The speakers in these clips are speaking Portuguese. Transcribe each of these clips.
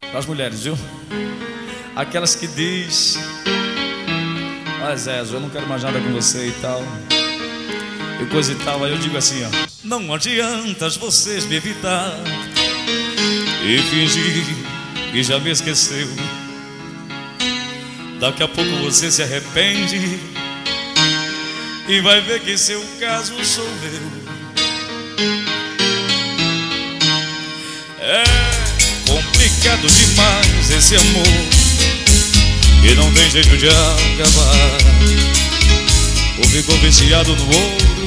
Para as mulheres, viu? Aquelas que diz: mas eu não quero mais nada com você e tal, e coisa e tal. Aí eu digo assim, ó: não adianta vocês me evitar e fingir que já me esqueceu. Daqui a pouco você se arrepende e vai ver que seu caso sou eu. É complicado demais esse amor e não tem jeito de acabar. Ou ficou viciado no outro,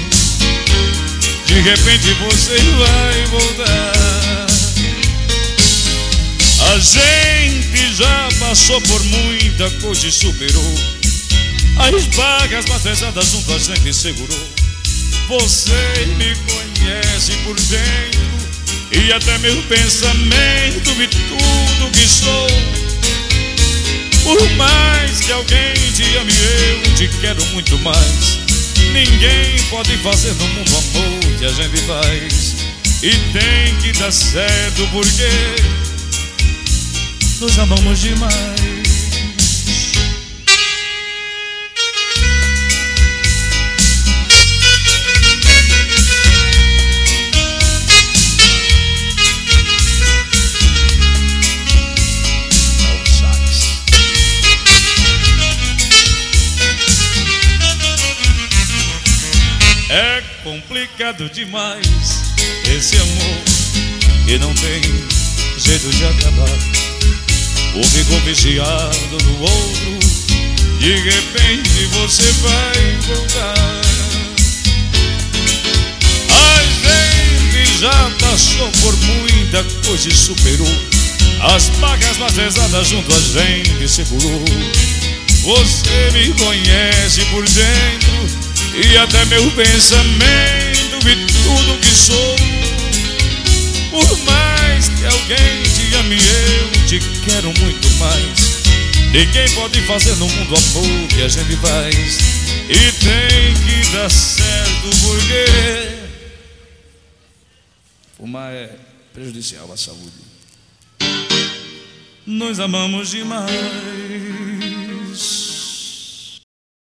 de repente você vai voltar. A gente já passou por muita coisa e superou. As barras pesadas junto a gente segurou. Você me conhece por dentro e até meu pensamento e tudo que sou. Por mais que alguém te ame, eu te quero muito mais. Ninguém pode fazer no mundo o amor que a gente faz. E tem que dar certo porque nos amamos demais. É complicado demais esse amor que não tem jeito de acabar. Ou ficou viciado no outro, de repente você vai voltar. A gente já passou por muita coisa e superou. As barras mais pesadas junto a gente segurou. Você me conhece por dentro e até meu pensamento e tudo que sou. Por mais que alguém te ame, eu te quero muito mais. Ninguém pode fazer no mundo o amor que a gente faz. E tem que dar certo porque fumar é prejudicial à saúde. Nós amamos demais.